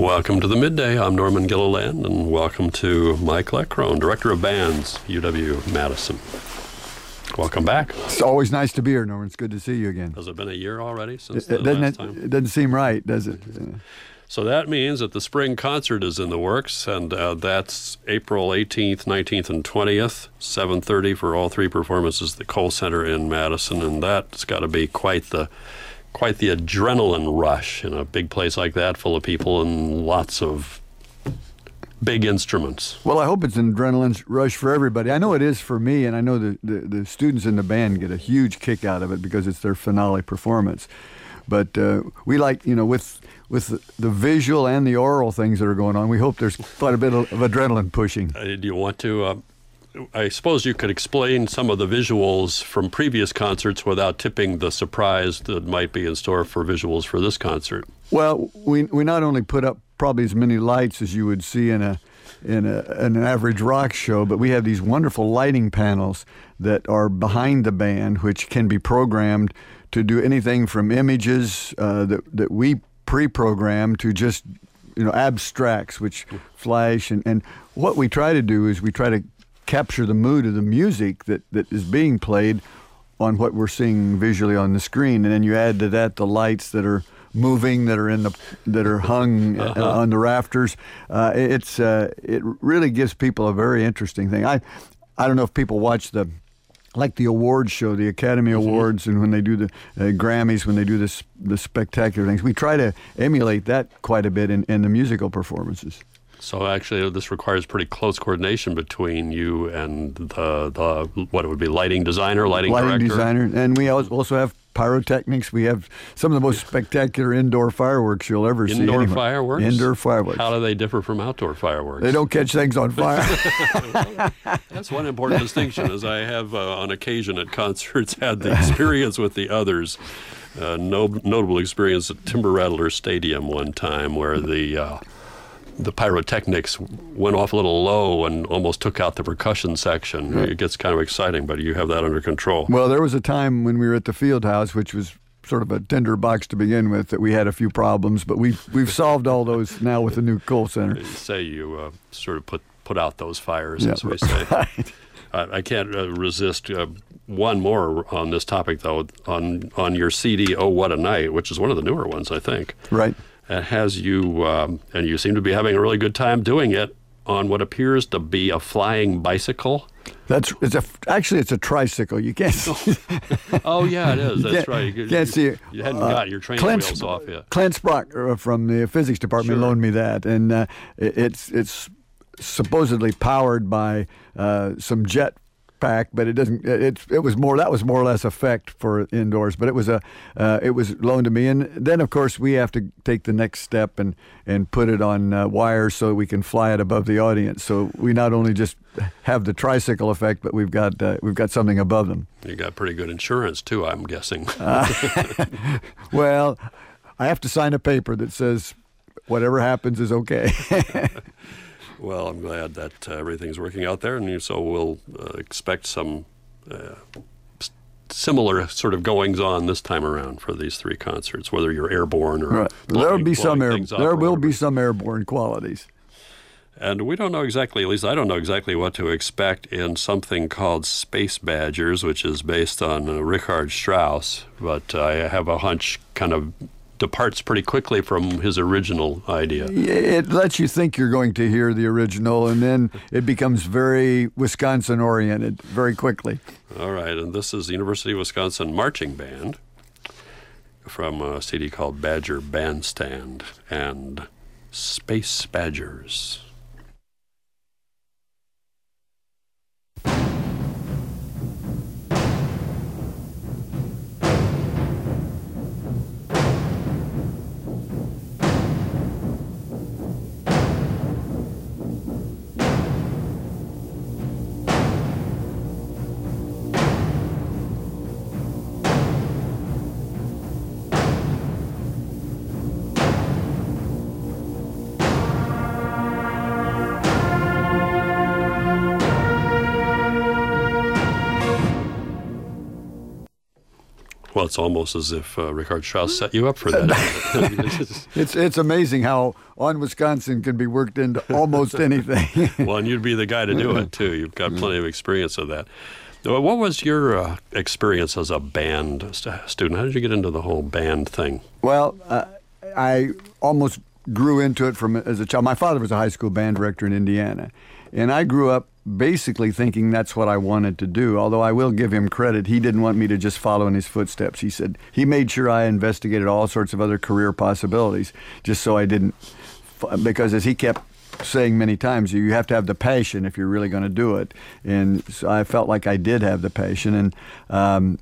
Welcome to the Midday. I'm Norman Gilliland, and welcome to Mike Leckrone, Director of Bands, UW-Madison. Welcome back. It's always nice to be here, Norman. It's good to see you again. Has it been a year already since the last time? It doesn't seem right, does it? So that means that the spring concert is in the works, and that's April 18th, 19th, and 20th, 7:30 for all three performances at the Kohl Center in Madison, and that's got to be quite the adrenaline rush in a big place like that, full of people and lots of big instruments. Well, I hope it's an adrenaline rush for everybody. I know it is for me, and I know the students in the band get a huge kick out of it because it's their finale performance. But we like, with the visual and the oral things that are going on, we hope there's quite a bit of adrenaline pushing. Do you want to... I suppose you could explain some of the visuals from previous concerts without tipping the surprise that might be in store for visuals for this concert. Well, we not only put up probably as many lights as you would see in an average rock show, but we have these wonderful lighting panels that are behind the band, which can be programmed to do anything from images that we pre-program to just abstracts, which flash. And what we try to do is we try to capture the mood of the music that is being played on what we're seeing visually on the screen, and then you add to that the lights that are moving, that are hung on the rafters. It really gives people a very interesting thing. I don't know if people watch the awards show, the Academy Awards, and when they do the Grammys, when they do the spectacular things. We try to emulate that quite a bit in the musical performances. So actually, this requires pretty close coordination between you and the what it would be, lighting designer, lighting director? And we also have pyrotechnics. We have some of the most spectacular indoor fireworks you'll ever see. Indoor fireworks? Indoor fireworks. How do they differ from outdoor fireworks? They don't catch things on fire. That's one important distinction, as I have on occasion at concerts had the experience with the others. Notable experience at Timber Rattler Stadium one time where the pyrotechnics went off a little low and almost took out the percussion section. Right. It gets kind of exciting, but you have that under control. Well, there was a time when we were at the Field House, which was sort of a tinder box to begin with, that we had a few problems, but we've solved all those now with the new Kohl Center. You say you sort of put out those fires, as we say. Right. I can't resist one more on this topic, though, on your CD, Oh, What a Night, which is one of the newer ones, I think. Right. It has you, and you seem to be having a really good time doing it, on what appears to be a flying bicycle. Actually it's a tricycle. You can't see. Oh yeah, it is. That's right. You can't see it. You hadn't got your training wheels off yet. Clint Sprock from the physics department loaned me that, and it's supposedly powered by some jet pack, but it doesn't. It was more. That was more or less effect for indoors, but it was loaned to me, and then of course we have to take the next step and put it on wires so we can fly it above the audience. So we not only just have the tricycle effect, but we've got something above them. You got pretty good insurance too, I'm guessing. Well, I have to sign a paper that says whatever happens is okay. Well, I'm glad that everything's working out there, and so we'll expect some similar sort of goings-on this time around for these three concerts, whether you're airborne or right. There will be some airborne qualities. And we don't know exactly, at least I don't know exactly what to expect in something called Space Badgers, which is based on Richard Strauss, but I have a hunch kind of departs pretty quickly from his original idea. It lets you think you're going to hear the original, and then it becomes very Wisconsin-oriented very quickly. All right, and this is the University of Wisconsin Marching Band from a CD called Badger Bandstand and Space Badgers. Well, it's almost as if Richard Strauss set you up for that. It's amazing how On Wisconsin can be worked into almost anything. Well, and you'd be the guy to do it, too. You've got plenty of experience of that. What was your experience as a band student? How did you get into the whole band thing? Well, I almost grew into it as a child. My father was a high school band director in Indiana, and I grew up basically thinking that's what I wanted to do, although I will give him credit. He didn't want me to just follow in his footsteps. He said he made sure I investigated all sorts of other career possibilities just so I didn't, because as he kept saying many times, you have to have the passion if you're really going to do it. And so I felt like I did have the passion. And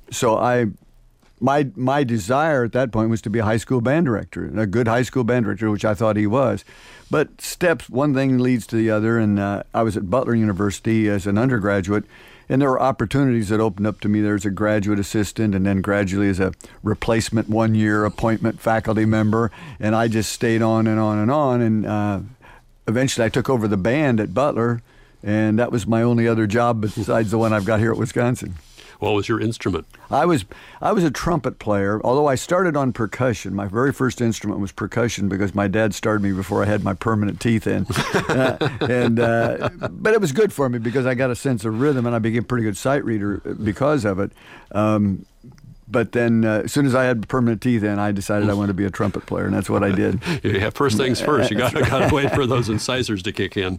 my desire at that point was to be a high school band director, a good high school band director, which I thought he was. But one thing leads to the other, and I was at Butler University as an undergraduate, and there were opportunities that opened up to me. There was a graduate assistant, and then gradually as a replacement 1-year appointment faculty member, and I just stayed on and on and on, and eventually I took over the band at Butler, and that was my only other job besides the one I've got here at Wisconsin. What was your instrument? I was a trumpet player, although I started on percussion. My very first instrument was percussion because my dad started me before I had my permanent teeth in. But it was good for me because I got a sense of rhythm, and I became a pretty good sight reader because of it. But then as soon as I had permanent teeth in, I decided I wanted to be a trumpet player, and that's what I did. Yeah, first things first. You got to wait for those incisors to kick in.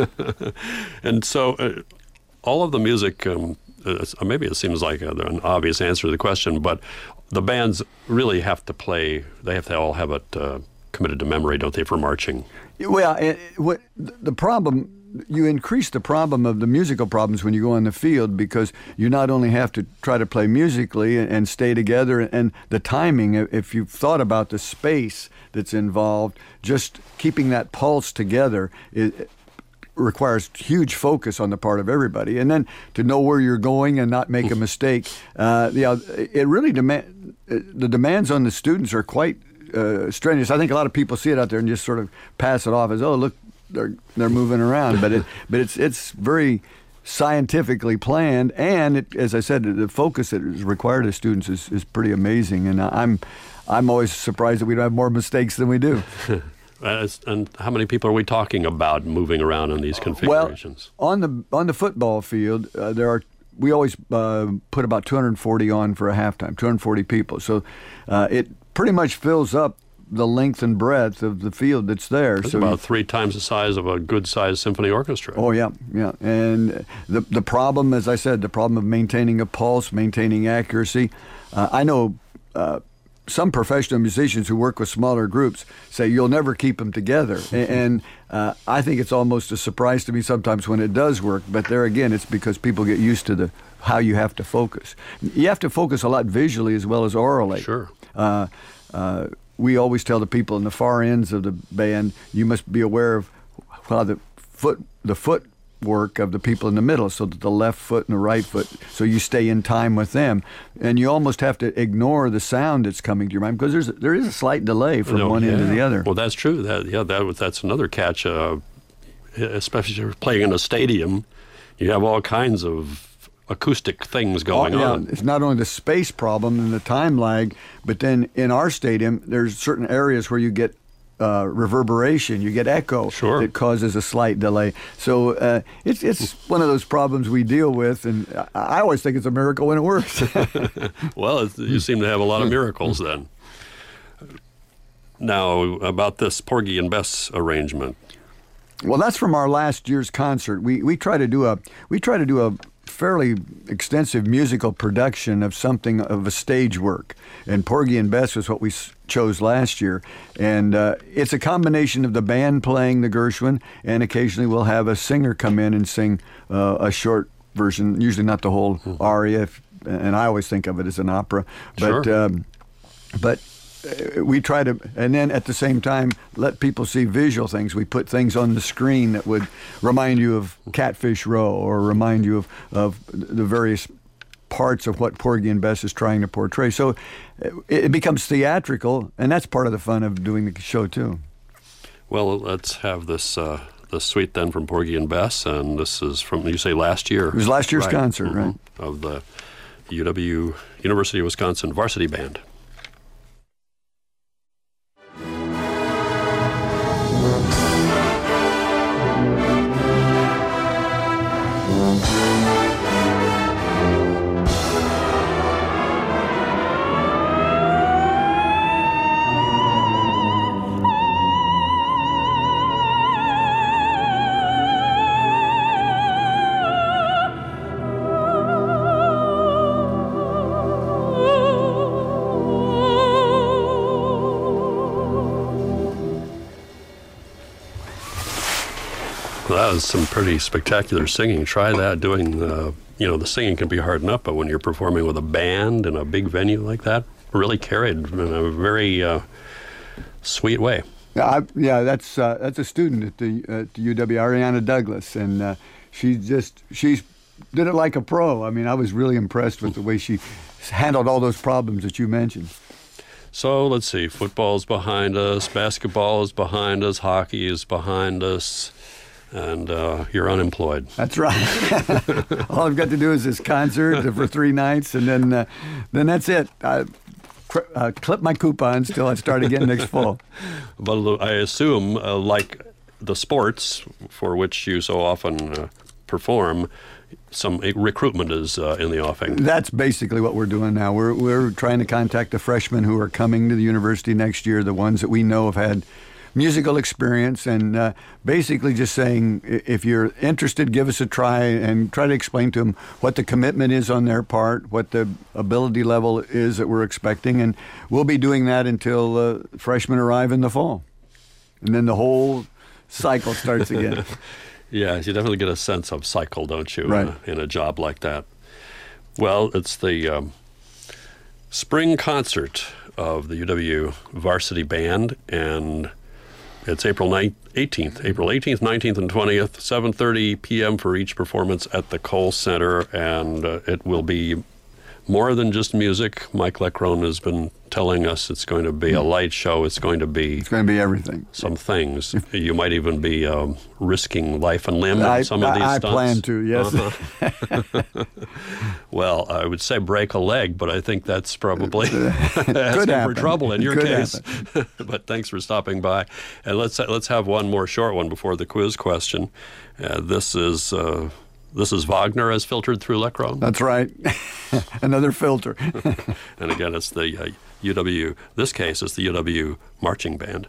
And so all of the music... maybe it seems like an obvious answer to the question, but the bands really have to play, they have to all have it committed to memory, don't they, for marching? Well, the problem, you increase the problem of the musical problems when you go on the field because you not only have to try to play musically and stay together, and the timing, if you've thought about the space that's involved, just keeping that pulse together requires huge focus on the part of everybody, and then to know where you're going and not make a mistake. It really the demands on the students are quite strenuous. I think a lot of people see it out there and just sort of pass it off as, oh, look, they're moving around, but it's very scientifically planned, and as I said, the focus that is required of students is pretty amazing, and I'm always surprised that we don't have more mistakes than we do. And how many people are we talking about moving around in these configurations? Well, on the football field, we always put about 240 on for a halftime, 240 people. So it pretty much fills up the length and breadth of the field that's there. That's about 3 times the size of a good-sized symphony orchestra. Oh, yeah. And the problem, as I said, the problem of maintaining a pulse, maintaining accuracy. I know some professional musicians who work with smaller groups say you'll never keep them together. And I think it's almost a surprise to me sometimes when it does work. But there again, it's because people get used to how you have to focus. You have to focus a lot visually as well as orally. Sure. We always tell the people in the far ends of the band, you must be aware of how the footwork of the people in the middle, so that the left foot and the right foot, so you stay in time with them. And you almost have to ignore the sound that's coming to your mind because there is a slight delay from one end to the other. Well, that's true. That's another catch, especially if you're playing in a stadium. You have all kinds of acoustic things going on. It's not only the space problem and the time lag, but then in our stadium, there's certain areas where you get reverberation, you get echo that causes a slight delay. So it's one of those problems we deal with, and I always think it's a miracle when it works. Well, you seem to have a lot of miracles then. Now, about this Porgy and Bess arrangement. Well, that's from our last year's concert. We try to do a fairly extensive musical production of something of a stage work, and Porgy and Bess was what we chose last year, and it's a combination of the band playing the Gershwin, and occasionally we'll have a singer come in and sing a short version, usually not the whole aria, and I always think of it as an opera, but we try to, and then at the same time, let people see visual things. We put things on the screen that would remind you of Catfish Row or remind you of the various parts of what Porgy and Bess is trying to portray. So it becomes theatrical, and that's part of the fun of doing the show, too. Well, let's have this suite then from Porgy and Bess, and this is from, you say, last year. It was last year's concert, right? Of the UW University of Wisconsin Varsity Band. Well, that was some pretty spectacular singing. Try that doing, the singing can be hard enough, but when you're performing with a band in a big venue like that, really carried in a very sweet way. That's a student at the UW, Ariana Douglas, and she did it like a pro. I mean, I was really impressed with the way she handled all those problems that you mentioned. So let's see, football's behind us, basketball is behind us, hockey is behind us, and you're unemployed. That's right. All I've got to do is this concert for 3 nights, and then that's it. I clip my coupons till I start again next fall. But I assume, like the sports for which you so often perform, some recruitment is in the offing. That's basically what we're doing now. We're trying to contact the freshmen who are coming to the university next year, the ones that we know have had musical experience, and basically just saying, if you're interested, give us a try, and try to explain to them what the commitment is on their part, what the ability level is that we're expecting, and we'll be doing that until freshmen arrive in the fall. And then the whole cycle starts again. Yeah, you definitely get a sense of cycle, don't you, right, in a job like that. Well, it's the spring concert of the UW Varsity Band, and it's April 18th, 19th, and 20th, 7:30 p.m. for each performance at the Kohl Center, and it will be more than just music. Mike Leckrone has been telling us it's going to be a light show. It's going to be everything. Some things. You might even be risking life and limb in some of these stunts. I plan to, yes. Uh-huh. Well, I would say break a leg, but I think that's probably asking for trouble in your case. But thanks for stopping by. And let's have one more short one before the quiz question. This is Wagner as filtered through Leckrone. That's right. Another filter. And again, it's the UW, this case is the UW Marching Band.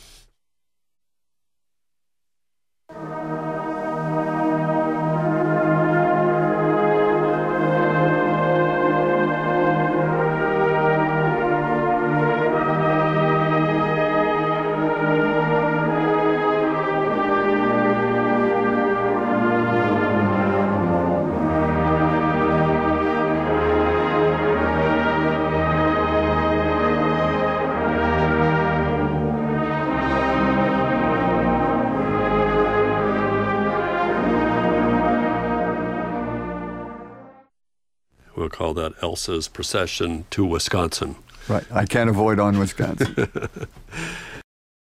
We'll call that Elsa's Procession to Wisconsin. Right. I can't avoid on Wisconsin.